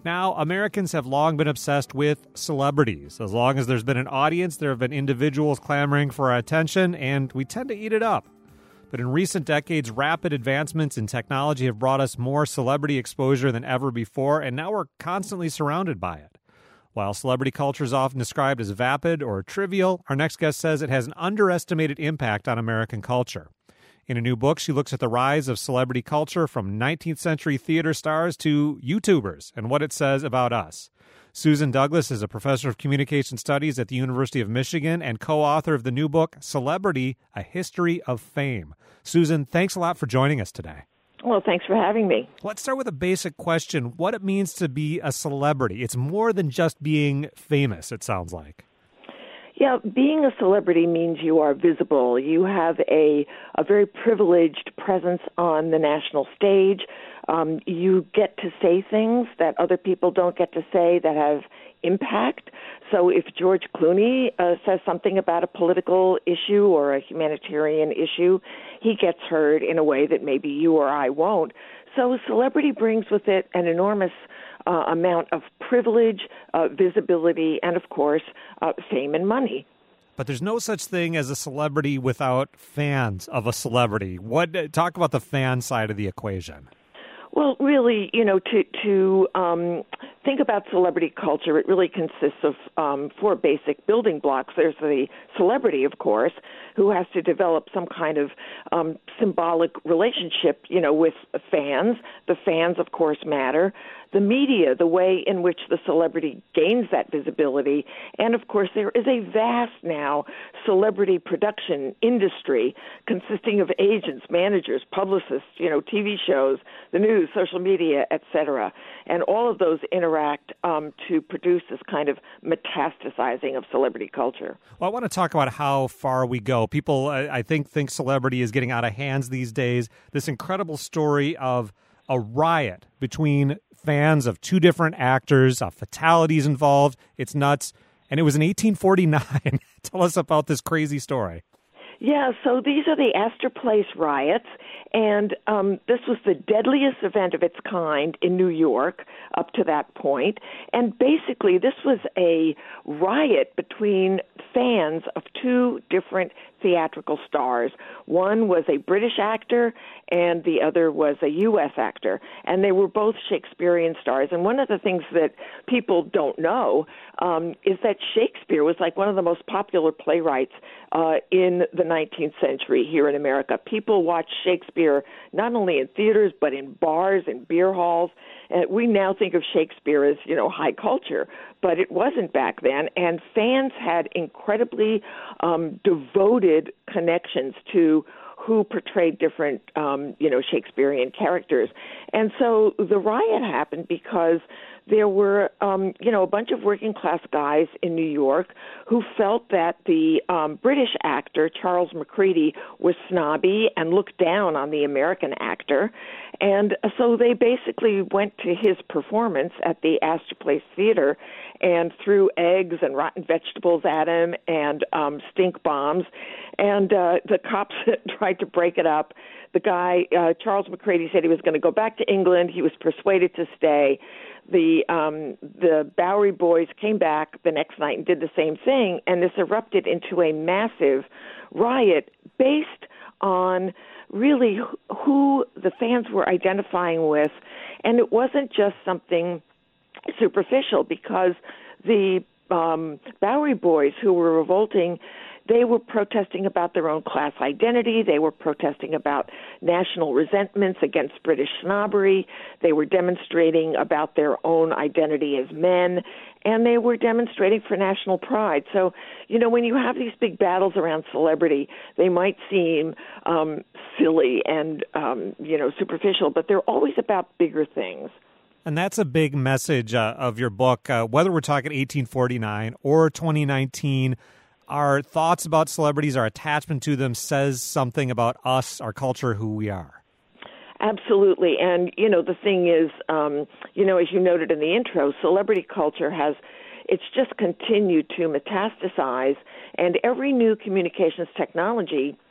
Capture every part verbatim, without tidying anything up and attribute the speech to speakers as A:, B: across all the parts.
A: Now, Americans have long been obsessed with celebrities. As long as there's been an audience, there have been individuals clamoring for our attention, and we tend to eat it up. But in recent decades, rapid advancements in technology have brought us more celebrity exposure than ever before, and now we're constantly surrounded by it. While celebrity culture is often described as vapid or trivial, our next guest says it has an underestimated impact on American culture. In a new book, she looks at the rise of celebrity culture from nineteenth century theater stars to YouTubers and what it says about us. Susan Douglas is a professor of communication studies at the University of Michigan and co-author of the new book, Celebrity, A History of Fame. Susan, thanks a lot for joining us today.
B: Well, thanks for having me.
A: Let's start with a basic question. What it means to be a celebrity. It's more than just being famous, it sounds like.
B: Yeah, being a celebrity means you are visible. You have a, a very privileged presence on the national stage. Um, you get to say things that other people don't get to say that have impact. So if George Clooney uh, says something about a political issue or a humanitarian issue, he gets heard in a way that maybe you or I won't. So celebrity brings with it an enormous uh, amount of privilege, uh, visibility, and, of course, uh, fame and money.
A: But there's no such thing as a celebrity without fans of a celebrity. What talk about the fan side of the equation.
B: Well, really, you know, to to um, think about celebrity culture, it really consists of um, four basic building blocks. There's the celebrity, of course, who has to develop some kind of um, symbolic relationship, you know, with fans. The fans, of course, matter. The media, the way in which the celebrity gains that visibility. And, of course, there is a vast now celebrity production industry consisting of agents, managers, publicists, you know, T V shows, the news, social media, et cetera. And all of those interact um, to produce this kind of metastasizing of celebrity culture.
A: Well, I want to talk about how far we go. People, I think, think celebrity is getting out of hands these days. This incredible story of a riot between fans of two different actors, uh, fatalities involved. It's nuts. And it was in eighteen forty-nine. Tell us about this crazy story.
B: Yeah, so these are the Astor Place riots, and um, this was the deadliest event of its kind in New York up to that point. And basically, this was a riot between fans of two different theatrical stars. One was a British actor, and the other was a U S actor. And they were both Shakespearean stars. And one of the things that people don't know um, is that Shakespeare was like one of the most popular playwrights uh, in the nineteenth century here in America. People watched Shakespeare not only in theaters, but in bars and beer halls. And we now think of Shakespeare as, you know, high culture, but it wasn't back then. And fans had incredibly um, devoted connections to who portrayed different, um, you know, Shakespearean characters. And so the riot happened because there were, um, you know, a bunch of working class guys in New York who felt that the um, British actor, Charles Macready, was snobby and looked down on the American actor. And so they basically went to his performance at the Astor Place Theater and threw eggs and rotten vegetables at him and um, stink bombs. And uh, the cops tried to break it up. The guy, uh, Charles Macready, said he was going to go back to England. He was persuaded to stay. The um, the Bowery Boys came back the next night and did the same thing, and this erupted into a massive riot based on really who the fans were identifying with. And it wasn't just something superficial, because the um, Bowery Boys who were revolting, they were protesting about their own class identity. They were protesting about national resentments against British snobbery. They were demonstrating about their own identity as men, and they were demonstrating for national pride. So, you know, when you have these big battles around celebrity, they might seem um, silly and, um, you know, superficial, but they're always about bigger things.
A: And that's a big message uh, of your book, uh, whether we're talking eighteen forty-nine or twenty nineteen. Our thoughts about celebrities, our attachment to them says something about us, our culture, who we are.
B: Absolutely. And, you know, the thing is, um, you know, as you noted in the intro, celebrity culture has, it's just continued to metastasize, and every new communications technology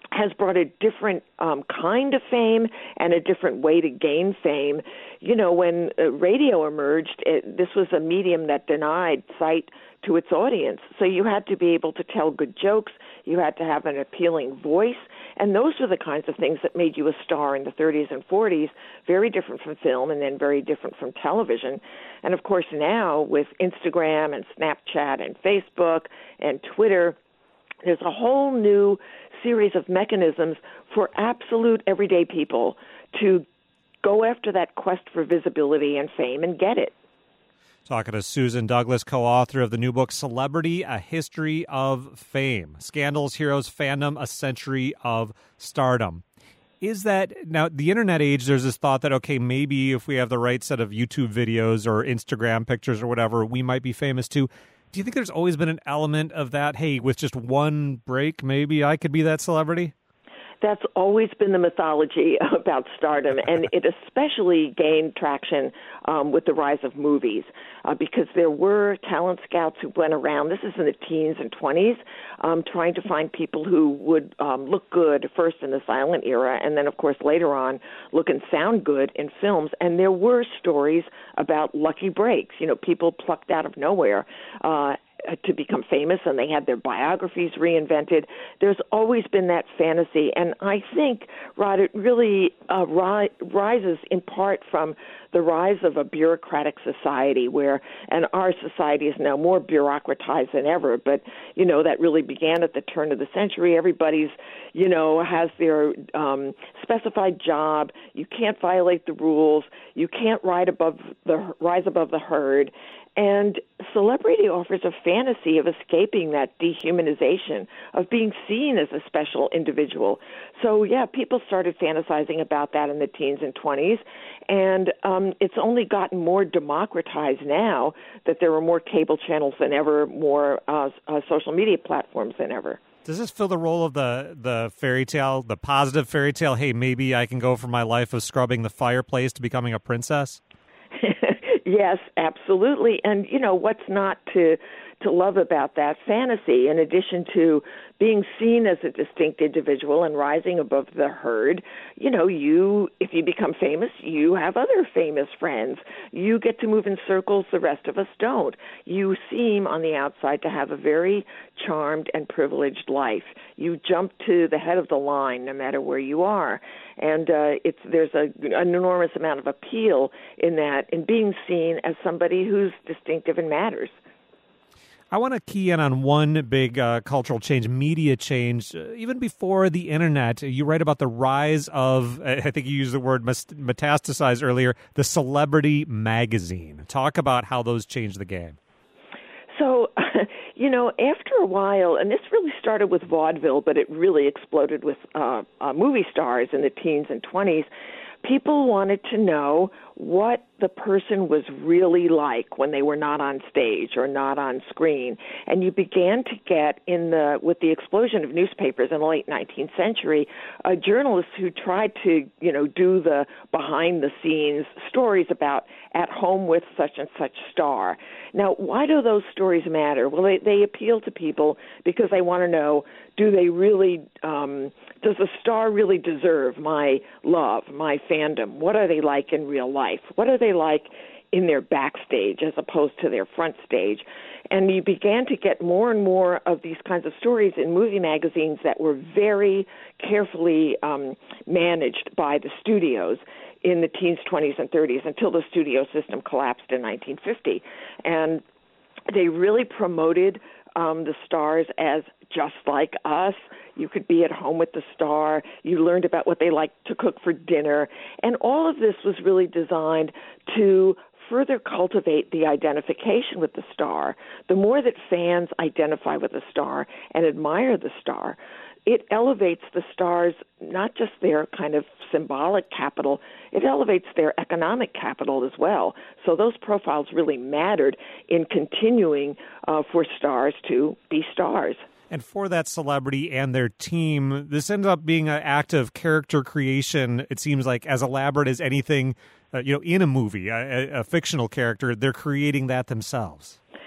B: has brought a different um, kind of fame and a different way to gain fame. You know, when uh, radio emerged, it, this was a medium that denied sight to its audience. So you had to be able to tell good jokes. You had to have an appealing voice. And those were the kinds of things that made you a star in the thirties and forties, very different from film and then very different from television. And, of course, now with Instagram and Snapchat and Facebook and Twitter, there's a whole new series of mechanisms for absolute everyday people to go after that quest for visibility and fame and get it.
A: Talking to Susan Douglas, co-author of the new book, Celebrity, A History of Fame. Scandals, Heroes, Fandom, A Century of Stardom. Is that, now, the internet age, there's this thought that, okay, maybe if we have the right set of YouTube videos or Instagram pictures or whatever, we might be famous too. Do you think there's always been an element of that, hey, with just one break, maybe I could be that celebrity?
B: That's always been the mythology about stardom, and it especially gained traction um, with the rise of movies uh, because there were talent scouts who went around, this is in the teens and twenties, um, trying to find people who would um, look good first in the silent era and then, of course, later on look and sound good in films. And there were stories about lucky breaks, you know, people plucked out of nowhere uh to become famous, and they had their biographies reinvented. There's always been that fantasy, and I think, Rod, it really uh, ri- rises in part from the rise of a bureaucratic society where, and our society is now more bureaucratized than ever, but, you know, that really began at the turn of the century. Everybody's, you know, has their um, specified job. You can't violate the rules. You can't ride above the, rise above the herd. And celebrity offers a fantasy of escaping that dehumanization, of being seen as a special individual. So, yeah, people started fantasizing about that in the teens and twenties, and um, it's only gotten more democratized now that there are more cable channels than ever, more uh, uh, social media platforms than ever.
A: Does this fill the role of the, the fairy tale, the positive fairy tale, hey, maybe I can go from my life of scrubbing the fireplace to becoming a princess?
B: Yes, absolutely. And, you know, what's not to to love about that fantasy, in addition to being seen as a distinct individual and rising above the herd? You know, you, if you become famous, you have other famous friends. You get to move in circles the rest of us don't. You seem on the outside to have a very charmed and privileged life. You jump to the head of the line no matter where you are. And uh, it's there's a, an enormous amount of appeal in that, in being seen as somebody who's distinctive and matters.
A: I want to key in on one big uh, cultural change, media change. Uh, even before the internet, you write about the rise of, I think you used the word metastasize earlier, the celebrity magazine. Talk about how those changed the game.
B: So, you know, after a while, and this really started with vaudeville, but it really exploded with uh, uh, movie stars in the teens and twenties, people wanted to know what the person was really like when they were not on stage or not on screen. And you began to get, in the with the explosion of newspapers in the late nineteenth century, uh, journalists who tried to, you know, do the behind-the-scenes stories about at home with such and such star. Now, why do those stories matter? Well, they, they appeal to people because they want to know, do they really, um, does the star really deserve my love, my fandom? What are they like in real life? What are they like in their backstage as opposed to their front stage? And you began to get more and more of these kinds of stories in movie magazines that were very carefully um, managed by the studios in the teens, twenties, and thirties until the studio system collapsed in nineteen fifty. And they really promoted um, the stars as just like us. You could be at home with the star. You learned about what they like to cook for dinner. And all of this was really designed to further cultivate the identification with the star. The more that fans identify with the star and admire the star, it elevates the stars, not just their kind of symbolic capital, it elevates their economic capital as well. So those profiles really mattered in continuing uh, for stars to be stars.
A: And for that celebrity and their team, this ends up being an act of character creation, it seems like, as elaborate as anything, uh, you know, in a movie, a, a fictional character. They're creating that themselves.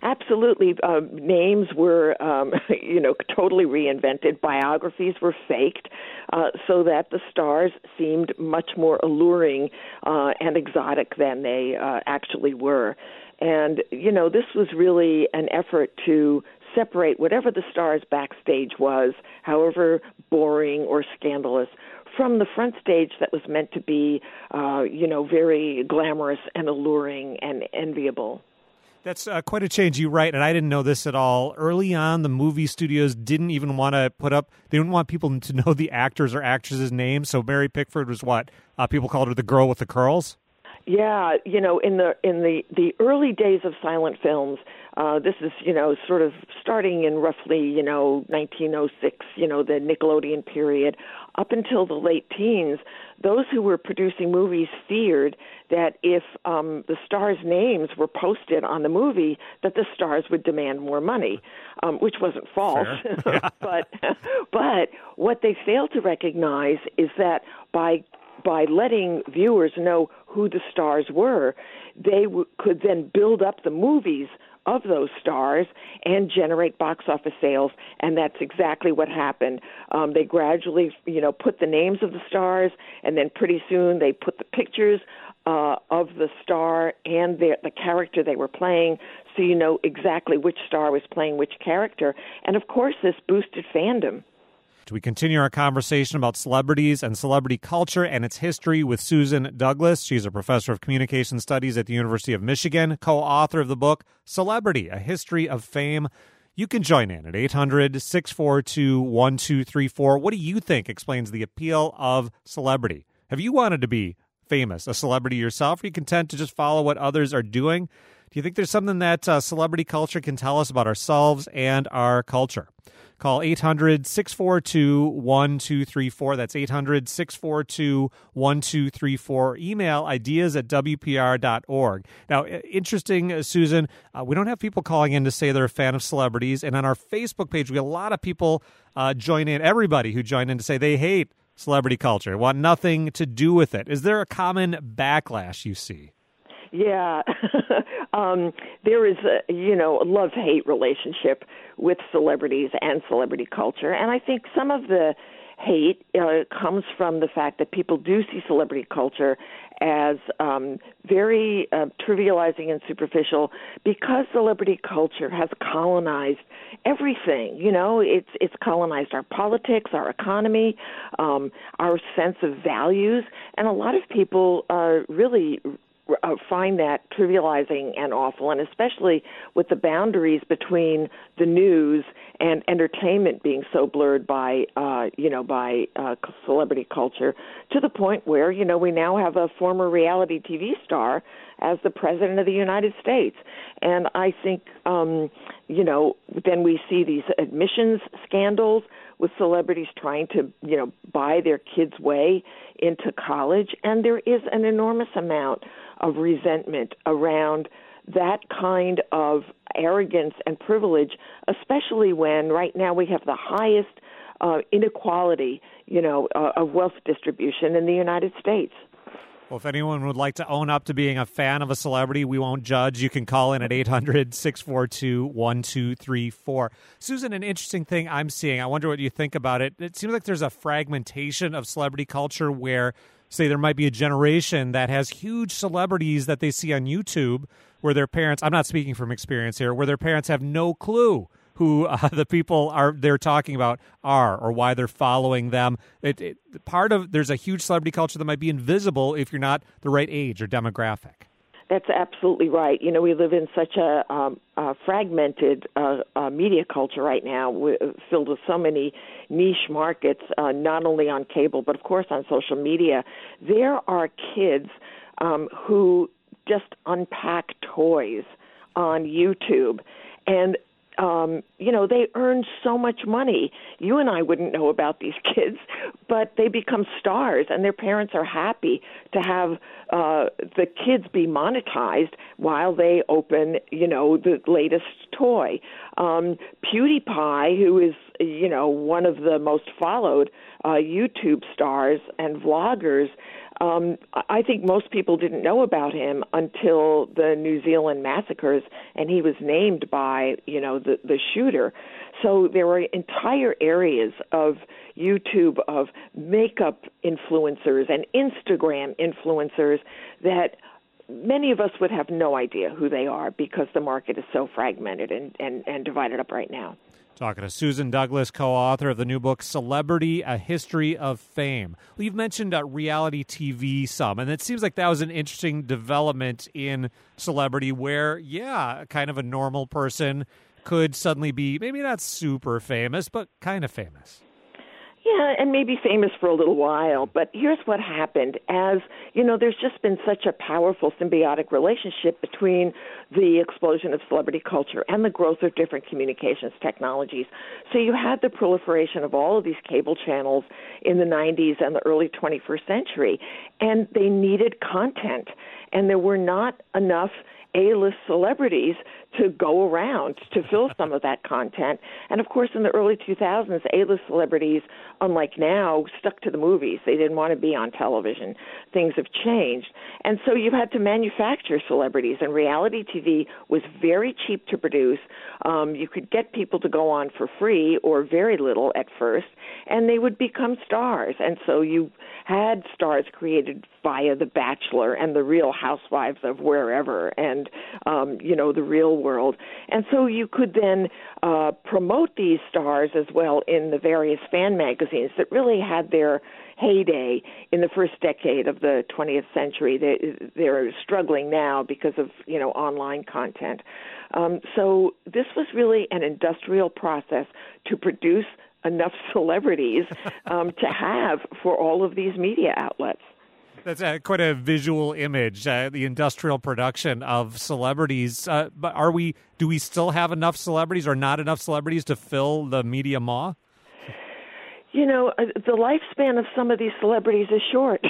B: absolutely. Uh, names were, um, you know, totally reinvented. Biographies were faked, uh, so that the stars seemed much more alluring uh, and exotic than they uh, actually were. And, you know, this was really an effort to separate whatever the stars backstage was, however boring or scandalous, from the front stage that was meant to be, uh, you know, very glamorous and alluring and enviable.
A: That's uh, quite a change. You're right, and I didn't know this at all. Early on, the movie studios didn't even want to put up, they didn't want people to know the actors or actresses' names, so Mary Pickford was what? Uh, people called her the girl with the curls?
B: Yeah, you know, in the in the, the early days of silent films, uh, this is, you know, sort of starting in roughly, you know, nineteen oh six, you know, the Nickelodeon period, up until the late teens, those who were producing movies feared that if um, the stars' names were posted on the movie, that the stars would demand more money, um, which wasn't false.
A: Yeah.
B: but but what they failed to recognize is that by by letting viewers know who the stars were, they w- could then build up the movies of those stars and generate box office sales, and that's exactly what happened. Um, they gradually, you know, put the names of the stars, and then pretty soon they put the pictures uh, of the star and the, the character they were playing, so you know exactly which star was playing which character. And of course, this boosted fandom.
A: We continue our conversation about celebrities and celebrity culture and its history with Susan Douglas. She's a professor of communication studies at the University of Michigan, co-author of the book Celebrity, A History of Fame. You can join in at eight hundred, six four two, one two three four. What do you think explains the appeal of celebrity? Have you wanted to be famous, a celebrity yourself? Are you content to just follow what others are doing? Do you think there's something that uh, celebrity culture can tell us about ourselves and our culture? Call eight hundred, six four two, one two three four. That's eight hundred, six four two, one two three four. Email ideas at w p r dot org. Now, interesting, uh, Susan, uh, we don't have people calling in to say they're a fan of celebrities. And on our Facebook page, we have a lot of people uh, join in, everybody who join in to say they hate celebrity culture, want nothing to do with it. Is there a common backlash you see?
B: Yeah, um, there is a, you know, a love-hate relationship with celebrities and celebrity culture, and I think some of the hate uh, comes from the fact that people do see celebrity culture as um, very uh, trivializing and superficial, because celebrity culture has colonized everything. You know, it's it's colonized our politics, our economy, um, our sense of values, and a lot of people uh, really Uh, find that trivializing and awful, and especially with the boundaries between the news and entertainment being so blurred by, uh, you know, by uh, celebrity culture, to the point where, you know, we now have a former reality T V star as the president of the United States. And I think, um, you know, then we see these admissions scandals with celebrities trying to, you know, buy their kids' way into college. And there is an enormous amount of resentment around that kind of arrogance and privilege, especially when right now we have the highest uh, inequality, you know, uh, of wealth distribution in the United States.
A: Well, if anyone would like to own up to being a fan of a celebrity, we won't judge. You can call in at eight hundred, six four two, one two three four. Susan, an interesting thing I'm seeing, I wonder what you think about it. It seems like there's a fragmentation of celebrity culture where, say, there might be a generation that has huge celebrities that they see on YouTube where their parents, I'm not speaking from experience here, where their parents have no clue who uh, the people are they're talking about are or why they're following them. It, it, part of there's a huge celebrity culture that might be invisible if you're not the right age or demographic.
B: That's absolutely right. You know, we live in such a, um, a fragmented uh, uh, media culture right now, w- filled with so many niche markets, uh, not only on cable, but of course on social media. There are kids um, who just unpack toys on YouTube, and Um, you know, they earn so much money. You and I wouldn't know about these kids, but they become stars, and their parents are happy to have uh, the kids be monetized while they open, you know, the latest toy. Um, PewDiePie, who is, you know, one of the most followed uh, YouTube stars and vloggers, Um, I think most people didn't know about him until the New Zealand massacres, and he was named by, you know, the, the shooter. So there were entire areas of YouTube of makeup influencers and Instagram influencers that many of us would have no idea who they are because the market is so fragmented and, and, and divided up right now.
A: Talking to Susan Douglas, co-author of the new book, Celebrity, A History of Fame. Well, you've mentioned uh, reality T V some, and it seems like that was an interesting development in celebrity where, yeah, kind of a normal person could suddenly be maybe not super famous, but kind of famous.
B: Yeah, and maybe famous for a little while. But here's what happened. As, you know, there's just been such a powerful symbiotic relationship between the explosion of celebrity culture and the growth of different communications technologies. So you had the proliferation of all of these cable channels in the nineties and the early twenty-first century, and they needed content. And there were not enough A-list celebrities to go around to fill some of that content. And, of course, in the early two thousands, A-list celebrities, unlike now, stuck to the movies. They didn't want to be on television. Things have changed. And so you had to manufacture celebrities, and reality T V was very cheap to produce. Um, you could get people to go on for free or very little at first, and they would become stars. And so you had stars created via The Bachelor and The Real Housewives of wherever and, um, you know, The Real World. And so you could then uh, promote these stars as well in the various fan magazines that really had their heyday in the first decade of the twentieth century. They, they're struggling now because of, you know, online content. Um, so this was really an industrial process to produce enough celebrities um, to have for all of these media outlets.
A: That's uh, quite a visual image, uh, the industrial production of celebrities. Uh, but are we? Do we still have enough celebrities or not enough celebrities to fill the media maw?
B: You know, uh, the lifespan of some of these celebrities is short.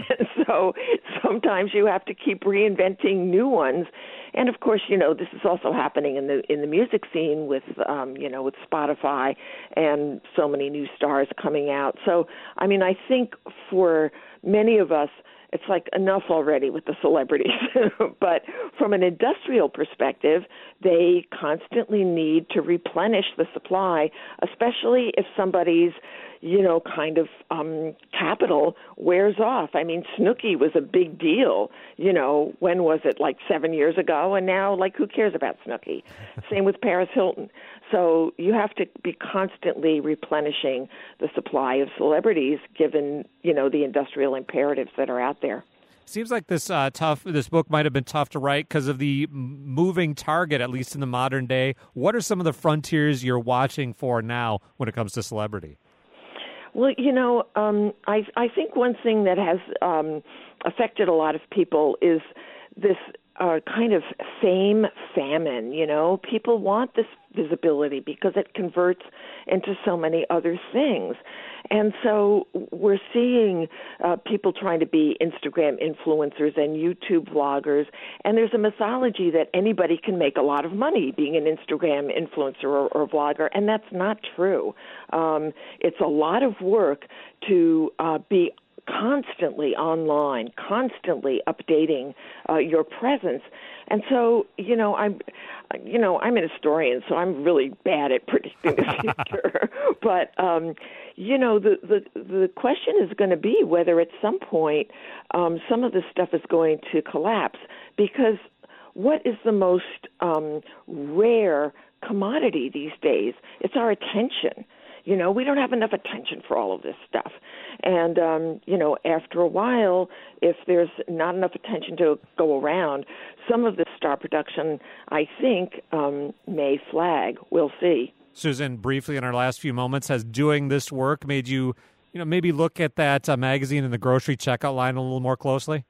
B: So sometimes you have to keep reinventing new ones. And of course, you know, this is also happening in the in the music scene with, um, you know, with Spotify and so many new stars coming out. So, I mean, I think for many of us, it's like enough already with the celebrities. But from an industrial perspective, they constantly need to replenish the supply, especially if somebody's, you know, kind of um, capital wears off. I mean, Snooki was a big deal. You know, when was it? Like seven years ago? And now, like, who cares about Snooki? Same with Paris Hilton. So you have to be constantly replenishing the supply of celebrities given, you know, the industrial imperatives that are out there.
A: Seems like this uh, tough. This book might have been tough to write because of the moving target, at least in the modern day. What are some of the frontiers you're watching for now when it comes to celebrity?
B: Well, you know, um, I I think one thing that has um, affected a lot of people is this uh, kind of fame famine. You know, people want this visibility because it converts into so many other things. And so we're seeing uh, people trying to be Instagram influencers and YouTube vloggers, and there's a mythology that anybody can make a lot of money being an Instagram influencer or, or vlogger, and that's not true. Um, it's a lot of work to uh, be constantly online, constantly updating uh, your presence. And so, you know, I'm, you know, I'm an historian, so I'm really bad at predicting the future. But, um, you know, the, the the question is going to be whether at some point um, some of this stuff is going to collapse, because what is the most um, rare commodity these days? It's our attention. You know, we don't have enough attention for all of this stuff. And, um, you know, after a while, if there's not enough attention to go around, some of this star production, I think, um, may flag. We'll see.
A: Susan, briefly in our last few moments, has doing this work made you, you know, maybe look at that uh, magazine in the grocery checkout line a little more closely?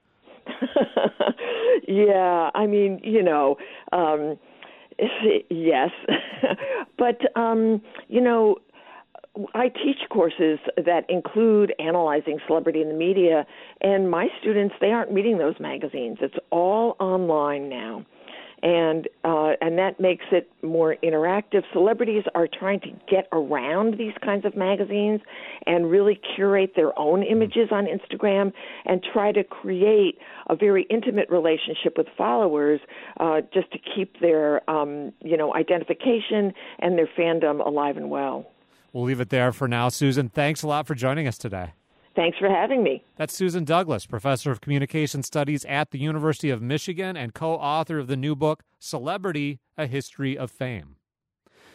B: Yeah, I mean, you know, um, yes. But, um, you know, I teach courses that include analyzing celebrity in the media, and my students, they aren't reading those magazines. It's all online now. And uh, uh, and that makes it more interactive. Celebrities are trying to get around these kinds of magazines and really curate their own images on Instagram and try to create a very intimate relationship with followers, uh, just to keep their, um, you know, identification and their fandom alive and well.
A: We'll leave it there for now. Susan, thanks a lot for joining us today.
B: Thanks for having me.
A: That's Susan Douglas, professor of communication studies at the University of Michigan and co-author of the new book, Celebrity: A History of Fame.